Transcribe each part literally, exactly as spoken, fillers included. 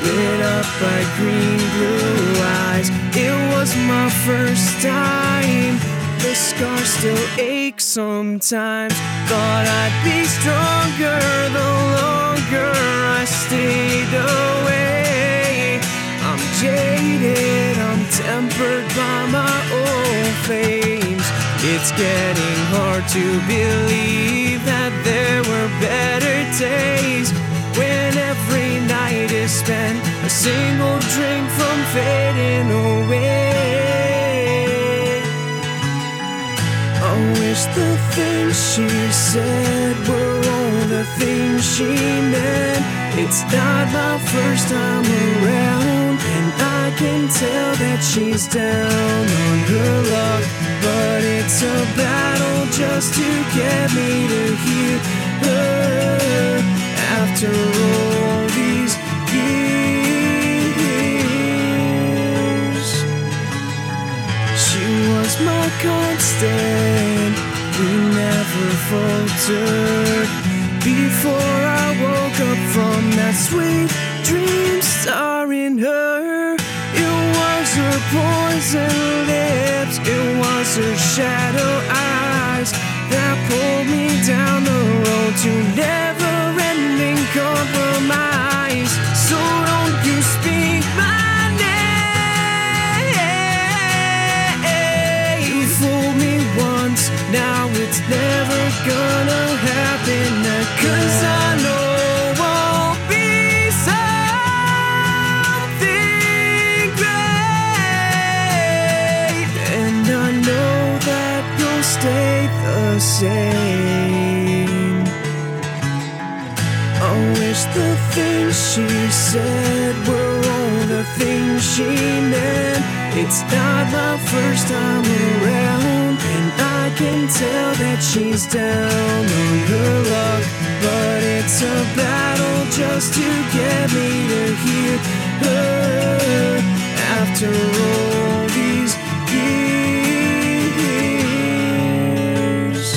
lit up by green blue eyes. It was my first time. The scar still aches sometimes. Thought I'd be stronger the longer I stayed away. I'm jaded, I'm tempered by my old flames. It's getting hard to believe that there were better days, when every night is spent a single drink from fading away. I wish the things she said were all the things she meant. It's not my first time around, and I can tell that she's down on her luck. But it's a battle just to get me to hear her after all these years. She was my constant, we never faltered. Before I woke up from that sweet dream, starring her, it was her poison lips, it was her shadow eyes that pulled me down the road to never-ending compromise. So don't you speak my name. You fooled me once, now it's never gonna happen. Cause I know won't be something great, and I know that you'll stay the same. I wish the things she said were all the things she meant. It's not my first time around, and I can tell that she's down on her luck. But it's a battle just to get me to hear her after all these years.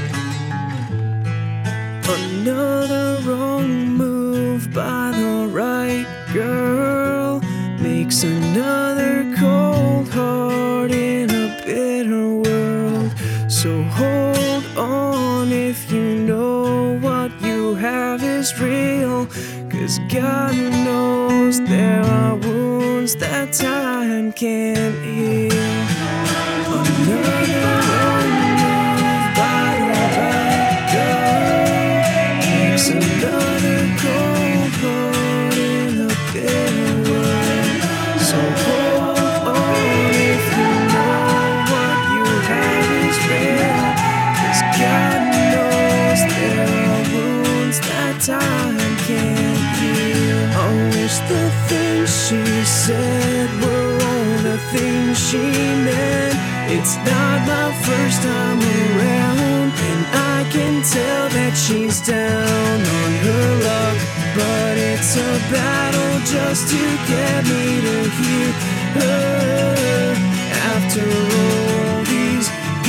Another wrong move by the right girl makes another cold heart in a bitter world. So hold on if you know what you have is real, cause God knows there are wounds that time can't heal. Another wrong move by the right girl makes another cold heart in a bitter world. So hold on if you know what you have is real, cause God knows there are wounds that time can't heal. I wish the things she said were all the things she meant. It's not my first time around, and I can tell that she's down on her luck. But it's a battle just to get me to hear her after all these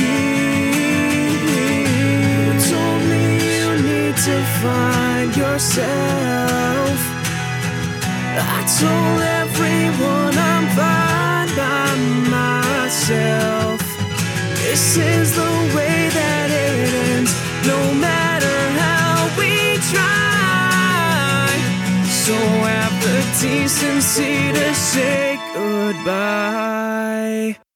years. You told me you need to find yourself. I told everyone I'm fine by myself. This is the way that it ends, no matter how we try. So have the decency to say goodbye.